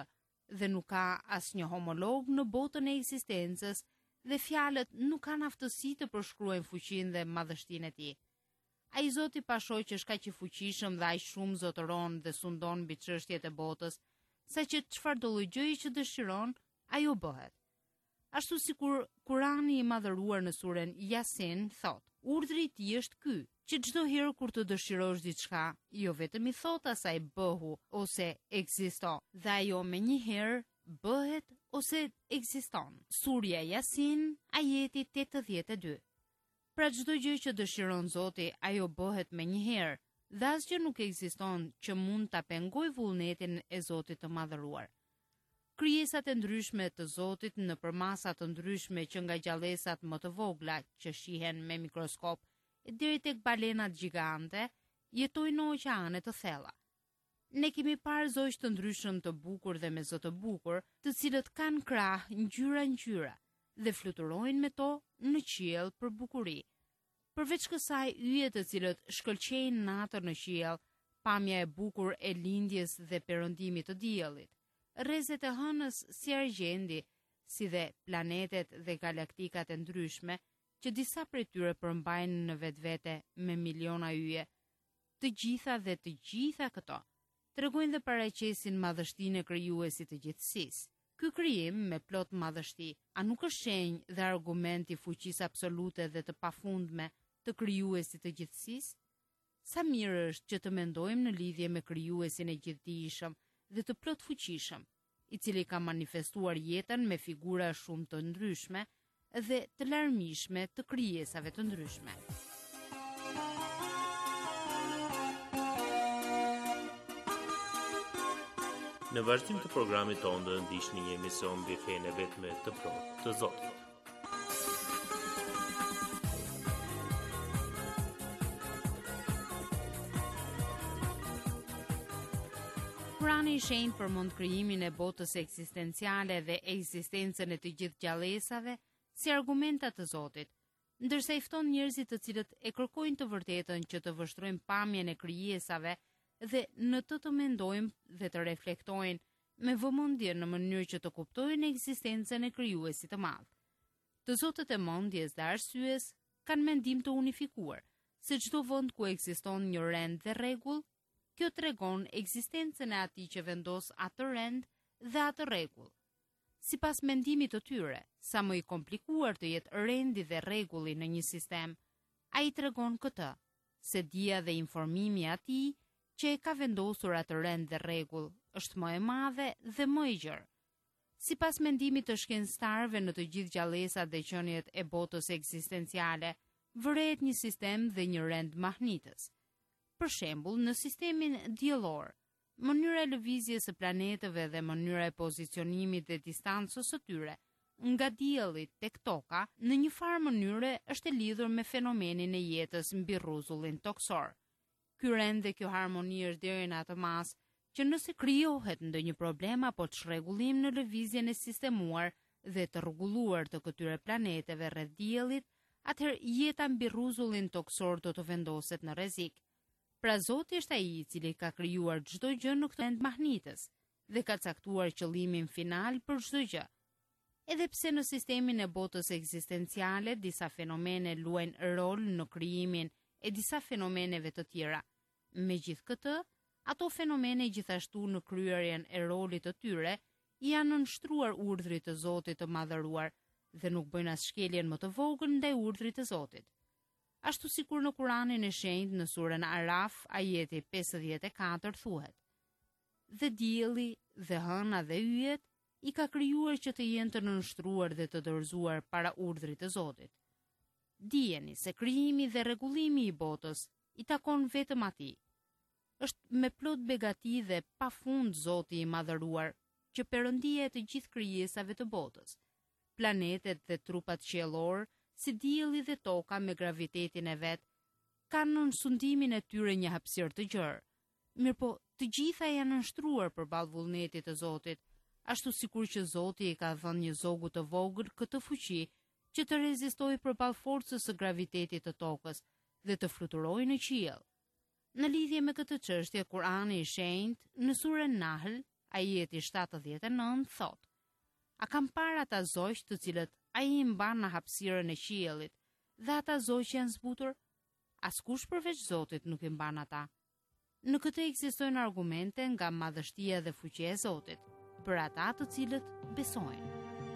dhe nuk ka asnjë homolog në botën e ekzistencës dhe fjalët nuk kanë aftësi të përshkruajnë fuqinë dhe madhështinë e tij. Ai Zoti pashoqësh kaq i fuqishëm dhe aq shumë zotëron dhe sundon mbi çështjet e botës, saqë çfarëdo lloj gjëje që dëshiron, ajo bëhet. Ashtu sikur Kurani i madhëruar në surën Yasin thot: urdhri i tij është ky, që çdo herë kur të dëshirosh diçka, jo vetëm i thot asaj bëhu ose ekzisto, dhe ajo menjëherë bëhet ose ekziston. Surja Yasin, ajeti 82. Pra çdo gjë që dëshiron Zoti, ajo bëhet menjëherë, dhe asgjë nuk ekziston që mund ta pengojë vullnetin e Zotit të madhëruar. Krijesat e ndryshme të Zotit nëpër masa të ndryshme që nga gjallësat më të vogla që shihen me mikroskop deri tek balenat gjigante, jetojnë në oqeane të thella. Ne kemi parë zogj të ndryshëm të bukur dhe me zë të bukur, të cilët kanë krah ngjyra dhe fluturojnë me to në qiell për bukuri. Përveç kësaj yje të cilët shkëlqejnë natën në qiell, pamja e bukur e lindjes dhe perëndimit të diellit, rrezet e hënës si argjendi, si dhe planetet dhe galaktikat e ndryshme, që disa prej tyre përmbajnë në vetvete me miliona yje. Të gjitha këto tregojnë dhe paraqesin madhështinë e krijuesit të gjithësisë. Ky krijim me plot madhështi, a nuk është shenjë dhe argument i fuqisë absolute dhe të pafundme të krijuesit të gjithësisë? Sa mirë është që të mendojmë në lidhje me krijuesin e gjithdijshëm dhe të plot fuqishëm, i cili ka manifestuar jetën me figura shumë të ndryshme dhe të larmishme të krijesave të ndryshme. Në vazhdim të programit tonë do ndiqni një emision mbi fenë e vetme të plotë të Zotit. Kurani i shenjtë përmend krijimin e botës ekzistenciale dhe ekzistencën e të gjithë gjallësave si argumenta të Zotit, ndërsa i fton njerëzit të cilët e kërkojnë të vërtetën që të vështrojnë pamjen e krijesave dhe në të mendojnë dhe të reflektojnë me vëmendje në mënyrë që të kuptojnë ekzistencën e krijuesit të madh. Të zotët e mendjes dhe arsyes kanë mendim të unifikuar, se çdo vend ku ekziston një rend dhe rregull, kjo tregon ekzistencën e atij që vendos atë rend dhe atë rregull. Sipas mendimit të tyre, sa më i komplikuar të jetë rendi dhe rregulli në një sistem, ai tregon këtë, se dia dhe informimi i atij që e ka vendosur atë rend dhe rregull është më e madhe dhe më e gjerë. Sipas mendimit të shkencëtarëve në të gjithë gjallësat dhe qeniet e botës ekzistenciale, vërehet një sistem dhe një rend mahnitës. Për shembull, në sistemin diellor, mënyra e lëvizjes së planeteve dhe mënyra e pozicionimit dhe distancës së tyre nga dielli tek toka në një farë mënyre është e lidhur me fenomenin e jetës mbi rrezullin toksor. Ky rend dhe kjo harmoni është deri në atë mas që nëse krijohet ndonjë problem apo çrregullim në lëvizjen e sistemuar dhe të rregulluar të këtyre planeteve rreth diellit, atëherë jeta mbi rrezullin toksor do të vendoset në rrezik. Pra Zoti është ai i cili ka krijuar çdo gjë në këtë rend mahnitës dhe ka caktuar qëllimin final për çdo gjë. Edhe pse në sistemin e botës ekzistenciale disa fenomene luajnë rol në krijimin e disa fenomeneve të tjera. Megjithatë, ato fenomene gjithashtu në kryerjen e rolit të tyre janë nënshtruar urdhrit të Zotit të madhëruar dhe nuk bëjnë as shkeljen më të vogël ndaj urdhrit të Zotit. Ashtu sikur në Kuranin e shenjtë në surën Araf, ajeti 54 thuhet: Dhe dielli dhe hëna dhe yjet i ka krijuar që të jenë të nënshtruar dhe të dorëzuar para urdhrit të Zotit. Dijeni se krijimi dhe rregullimi i botës i takon vetëm atij. Është me plot begati dhe pafund Zoti i madhëruar që perëndia e të gjithë krijesave të botës. Planetet dhe trupat qiellor, si dielli dhe toka me gravitetin e vet, kanë në sundimin e tyre një hapësirë të gjerë. Mirpo, të gjitha janë nënshtruar përballë vullnetit të Zotit, ashtu sikur që Zoti i ka dhënë një zogu të vogël këtë fuqi që të rezistojë përballë forcës së gravitetit të tokës dhe të fluturojë në qiell. Në lidhje me këtë çështje, Kurani i shenjtë në surën Nahl, Ajeti 79 thot: A kam parë ata zogjë të cilët ai i mban në hapësirën e qiellit, dhe ata zogjë janë zbutur? Askush përveç Zotit nuk i mban ata. Në këtë ekzistojnë argumente nga madhështia dhe fuqia e Zotit për ata të cilët besojnë.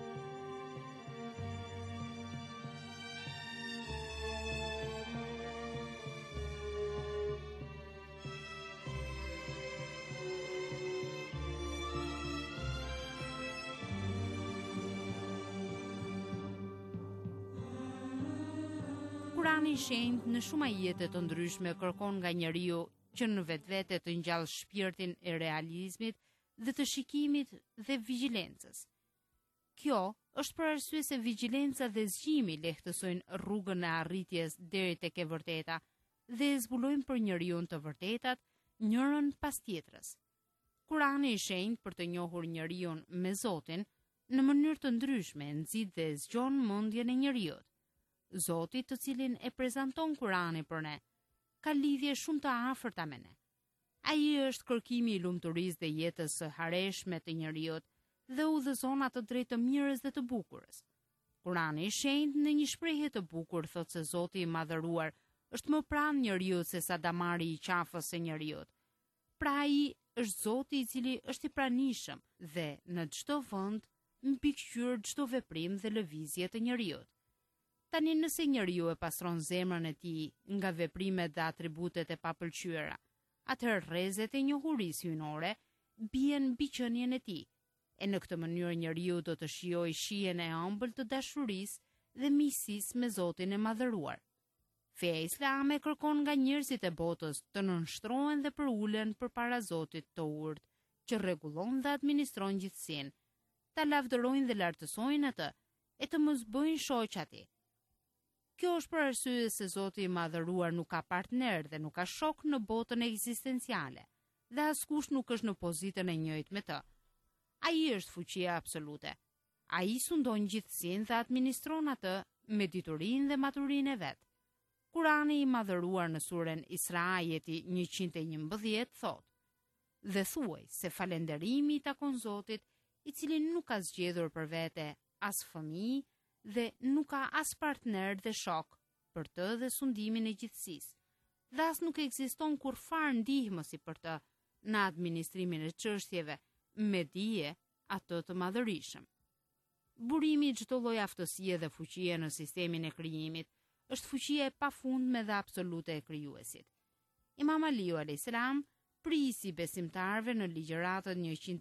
Kurani i shenjtë në shumë ajete të ndryshme kërkon nga njeriu që në vetvete të ngjallë shpirtin e realizmit dhe të shikimit dhe vigjilencës. Kjo është për arsye se vigjilenca dhe zgjimi lehtësojnë rrugën e arritjes deri tek e vërteta dhe e zbulojnë për njeriu të vërtetat njërën pas tjetrës. Kurani i shenjtë për të njohur njeriu me Zotin në mënyrë të ndryshme nxit dhe zgjon mendjen e njeriu. Zoti, të cilin e prezanton Kurani për ne, ka lidhje shumë të afërta me ne. Ai është kërkimi i lumturisë dhe jetës së hareshme të njeriut dhe udhëzon atë drejt të mirës dhe të bukurës. Kurani i shenjtë në një shprehje të bukur thotë se Zoti i madhëruar është më pranë njeriut se sa damari i qafës së njeriut. Pra ai është Zoti i cili është i pranishëm dhe në çdo vend mbikëqyr çdo veprim dhe lëvizje të njeriut. Tani nëse njeriu e pastron zemrën e tij nga veprimet dhe atributet e papëlqyera, atëherë rrezet e njohurisë hyjnore bien mbi qenien e tij. E në këtë mënyrë njeriu do të shijojë shijen e ëmbël të dashurisë dhe miqësisë me Zotin e madhëruar. Feja islame kërkon nga njerëzit e botës të nënshtrohen dhe për ulen përpara Zotit të urtë, që rregullon dhe administron gjithësinë, ta lavdërojnë dhe lartësojnë atë, e të mos bëjnë shoq atij. Kjo është për arsye se Zoti i madhëruar nuk ka partner dhe nuk ka shok në botën ekzistenciale, dhe askush nuk është në pozitën e njëjtë me të. Ai është fuqia absolute. Ai sundon gjithësinë dhe administron atë me diturinë dhe maturinë e vet. Kurani i madhëruar në surën Isra ajeti 111 thotë: Dhe thuaj se falënderimi i takon Zotit, i cili nuk ka zgjedhur për vete as fëmijë dhe nuk ka as partner dhe shok për të dhe sundimin e gjithësisë. Dhe as nuk ekziston kurfar ndihmësi për të në administrimin e çështjeve, me dije atë të madhërisëm. Burimi i çdo lloji aftësie dhe fuqie në sistemin e krijimit është fuqia e pafundme dhe absolute e krijuesit. Imam Aliu alayhis salam prisi besimtarëve në ligjëratën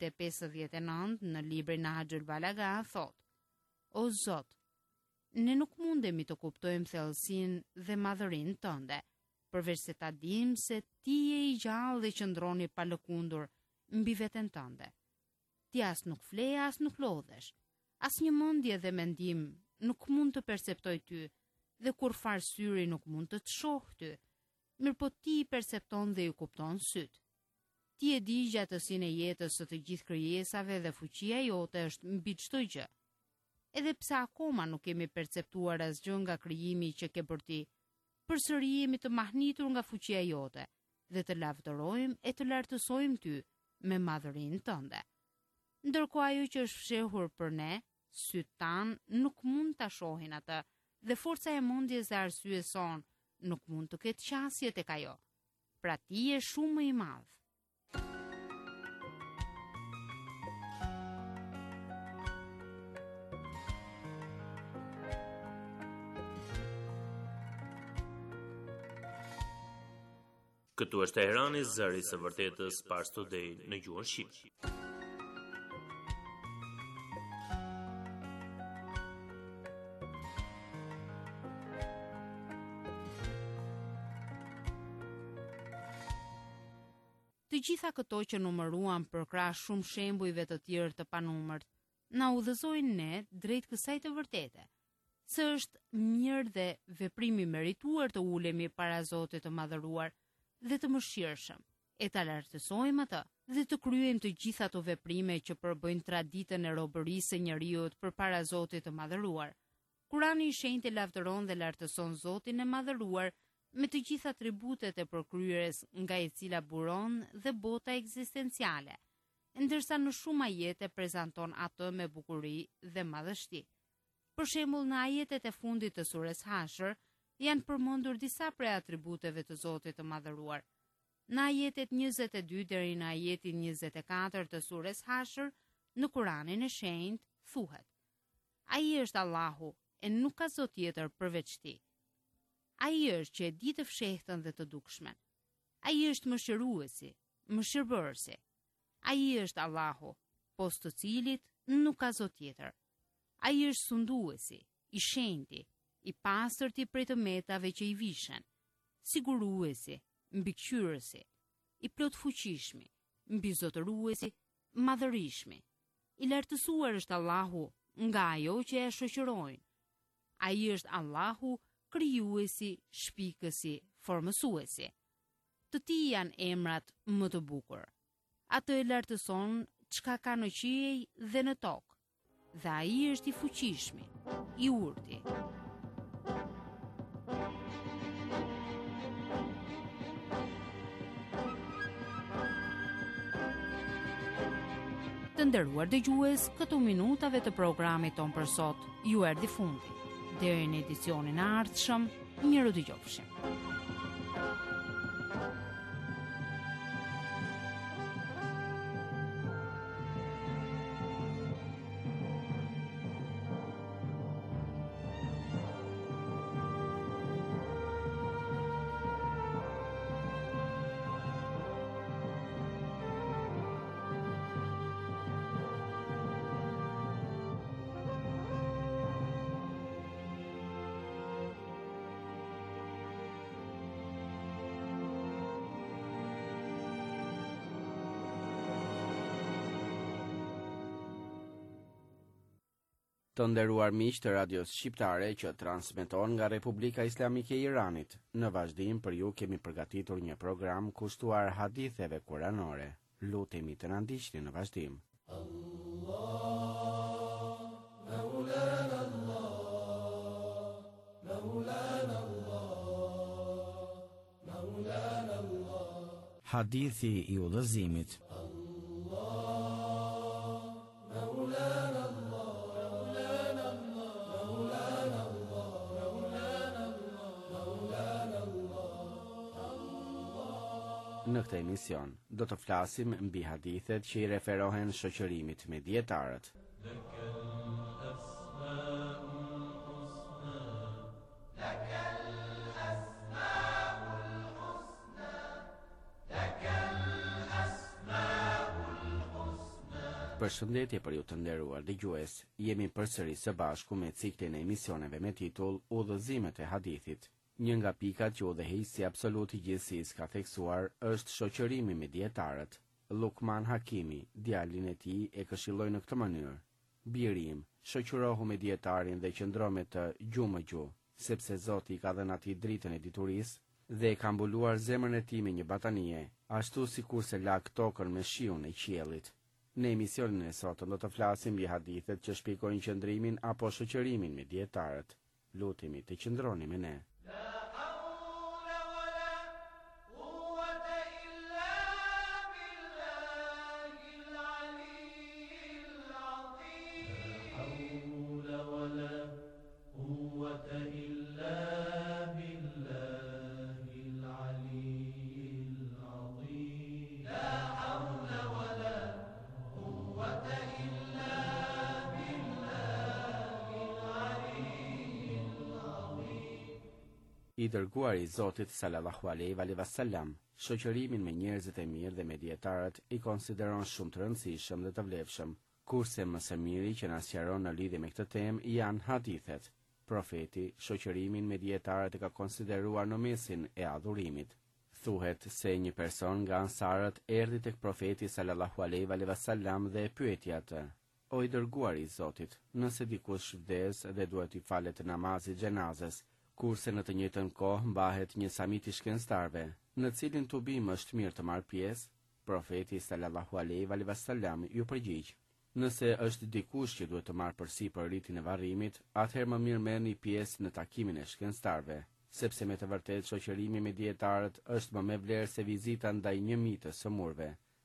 159 në librin Nahjul Balaga thotë: O Zot, ne nuk mundemi të kuptojmë thellësinë dhe madhërinë tënde, përveç se ta dimë se ti je i gjallë dhe qëndroni pa lëkundur mbi veten tënde. Ti as nuk fle, as nuk lodhesh. Asnjë mendje dhe mendim nuk mund të perceptoj ty, dhe kurfar syri nuk mund të të shohë ty, mirëpo ti i percepton dhe i kupton syt. Ti e di gjatësinë e jetës së të gjithë krijesave dhe fuqia jote është mbi çdo gjë. Edhe pse akoma nuk kemi perceptuar asgjë nga krijimi që ke bërë ti, përsëri jemi të mahnitur nga fuqia jote dhe të lavdërojmë e të lartësojmë ty me madhërinë tënde. Ndërkohë ajo që është fshehur për ne, syt tan nuk mund ta shohin atë, dhe forca e mendjes dhe arsyes son nuk mund të ketë qasje tek ajo. Pra ti je shumë më i madh. Këtu është Teherani, zëri së vërtetës, Pars Today në gjuhën shqipe. Të gjitha këto që numëruam përkrah shumë shembujve të tjerë të panumërt, na udhëzojnë ne drejt kësaj të vërtete, se është mirë dhe veprimi merituar të ulemi para Zotit të madhëruar dhe të mëshirshëm, e ta lartësojmë atë dhe të kryejmë të gjitha ato veprime që përbëjnë traditën e robërisë së njeriut përpara Zotit të madhëruar. Kurani i shenjtë lavdëron dhe lartëson Zotin e madhëruar me të gjitha atributet e përkryerjes nga e cila buron dhe bota ekzistenciale. ndërsa në shumë ajete prezanton atë me bukuri dhe madhështi. Për shembull, në ajetet e fundit të surës Hashr janë përmendur disa prej atributeve të Zotit të Madhëruar. Në ajetet 22 deri në ajetin 24 të surës Hashr, në Kur'anin e Shenjtë thuhet: Ai është Allahu e nuk ka zot tjetër përveç tij. Ai është që e di të fshehtën dhe të dukshmen. Ai është mëshiruesi, mëshirbërësi. Ai është Allahu, pos të cilit nuk ka zot tjetër. Ai është sunduesi, i shenjti, i pastërti prej të metave që i vishen, siguruesi, mbikëqyrësi, i plot fuqishmi, mbizotëruesi, madhërishmi. I lartësuar është Allahu nga ajo që e shoqërojnë. Ai është Allahu, krijuesi, shpikësi, formësuesi. Të tij janë emrat më të bukur. Atë e lartëson çka ka në qiej dhe në tokë. Dhe ai është i fuqishmi, i urti. Të nderuar dëgjues, këto minutave të programit ton për sot ju erdhi fundi. Deri në edicionin e ardhshëm, miru dëgjofshim. Të nderuar miq të radios shqiptare që transmeton nga Republika Islamike e Iranit, në vazhdim për ju kemi përgatitur një program kushtuar haditheve kuranore. Lutemi të na ndiqni në vazhdim. Hadithi i udhëzimit. Në këtë emision do të flasim mbi hadithet që i referohen shoqërimit me dietarët. Përshëndetje për ju të nderuar dëgjues, jemi përsëri së bashku me ciklin e emisioneve me titull Udhëzimet e hadithit. Një nga pikat që udhëheqësi absolut i gjithësisë ka theksuar është shoqërimi me dietarët. Lukman Hakimi, djalin e tij, e këshilloi në këtë mënyrë: Biri im, shoqërohu me dietarin dhe qëndro me të gjumë me gjumë, sepse Zoti i ka dhënë atij dritën e diturisë dhe e ka mbuluar zemrën e tij me një batanie, ashtu sikurse lak tokën me shiun e qiellit. Në emisionin e sotëm do të flasim mbi hadithet që shpjegojnë qëndrimin apo shoqërimin me dietarët. Lutemi të qëndroni me ne. I dërguari i Zotit sallallahu alaihi wasallam, shoqërimin me njerëzit e mirë dhe me dietarët i konsideron shumë të rëndësishëm dhe të vlefshëm, kurse më së miri që na sqaron në lidhje me këtë temë janë hadithet. Profeti shoqërimin me dietarët e ka konsideruar në mesin e adhurimit. Thuhet se një person nga ansarët erdhi tek profeti sallallahu alaihi wasallam dhe e pyeti atë: O i dërguari i Zotit, nëse dikush vdes dhe duhet i falet namazi xhenazes, kurse në të njëjtën kohë mbahet një samit i shkencëtarëve, në cilin tubim është mirë të marrë pjesë, profeti sallallahu alaihi wasallam ju përgjigj: Nëse është dikush që duhet të marrë përsipër ritin e varrimit, atëherë më mirë merrni pjesë në takimin e shkencëtarëve, sepse me të vërtetë shoqërimi me dietarët është më me vlerë se vizita ndaj një mitës së murve,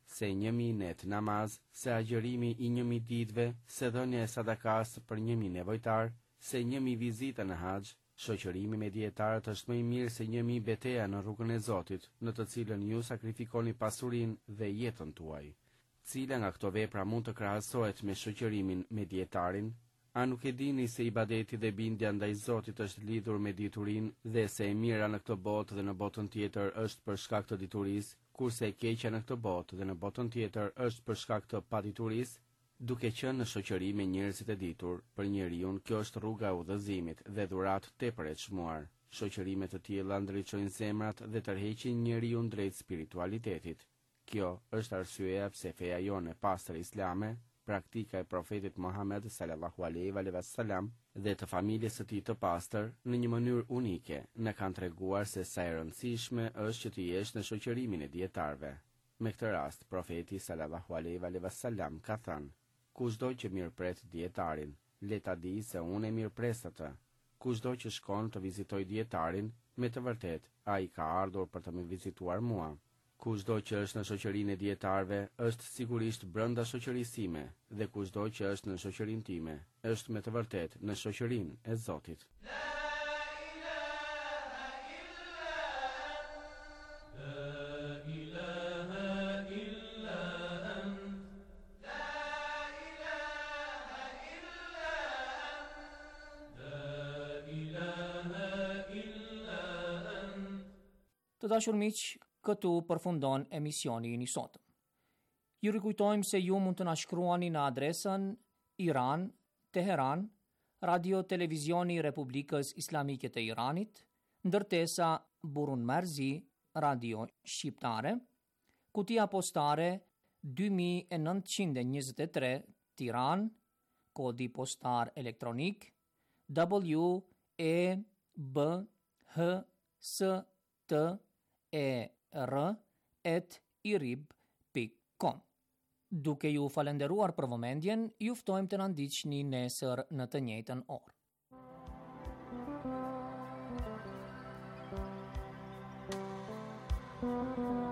se 1000 net namaz, se agjërimi i 1000 ditëve, se dhënia e sadakas për 1000 nevojtar, se 1000 vizita në haxh. Shoqërimi me dietarët është më i mirë se 1000 betejë në rrugën e Zotit, në të cilën ju sakrifikoni pasurinë dhe jetën tuaj. Cila nga këto vepra mund të krahasohet me shoqërimin me dietarin? A nuk e dini se ibadeti dhe bindja ndaj Zotit është lidhur me diturinë dhe se e mira në këtë botë dhe në botën tjetër është për shkak të diturisë, kurse e keqja në këtë botë dhe në botën tjetër është për shkak të paditurisë? Duke qenë në shoqëri me njerëzit e ditur, për njeriu kjo është rruga e udhëzimit dhe dhuratë tepër e çmuar. Shoqërimet të tilla ndriçojnë zemrat dhe tërheqin njeriu drejt spiritualitetit. Kjo është arsyeja pse feja jonë e pastër islame, praktika e profetit Muhammed sallallahu alaihi wasallam dhe të familjes së tij të pastër, në një mënyrë unike, na kanë treguar se sa e rëndësishme është që të jesh në shoqërimin e dietarëve. Me këtë rast, profeti sallallahu alaihi wasallam ka thënë: kushdo që mirëpret dietarin, le ta di se unë e mirëpres atë. Kushdo që shkon të vizitoj dietarin, me të vërtet, ai ka ardhur për të më vizituar mua. Kushdo që është në shoqërinë e dietarëve, është sigurisht brenda shoqërisë time, dhe kushdo që është në shoqërinë time, është me të vërtet në shoqërinë e Zotit. Të dashur miq, këtu përfundon emisioni i sotëm. Ju rikujtojmë se ju mund të na shkruani në adresën Iran, Teheran, Radio Televizioni Republikës Islamike të Iranit, ndërtesa Burun Merzi, Radio Shqiptare, kutia postare 2923 Tiranë, kodi postar elektronik WEBHSTER@irib.com. Duke ju falenderuar për vëmendjen, ju ftojmë të na ndiqni nesër në të njëjtën orë.